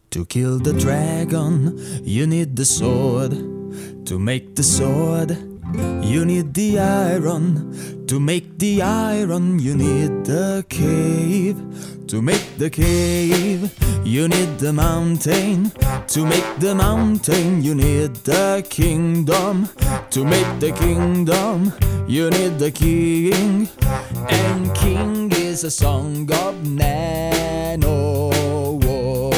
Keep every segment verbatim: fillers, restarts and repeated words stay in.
To kill the dragon, you need the sword. To make the sword, you need the iron. To make the iron, you need the cave. To make the cave, you need the mountain. To make the mountain, you need the kingdom. To make the kingdom, you need the king. And king is a song of Nanowar.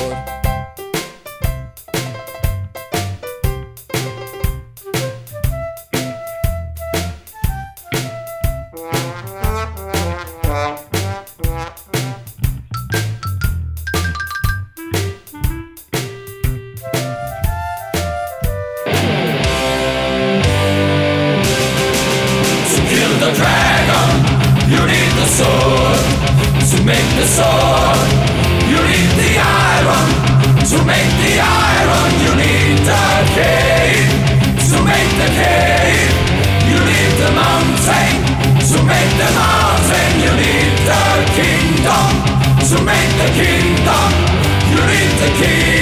The dragon, you need the sword. To make the sword, you need the iron. To make the iron, you need the cave. To make the cave, you need the mountain. To make the mountain, you need the kingdom. To make the kingdom, you need the king.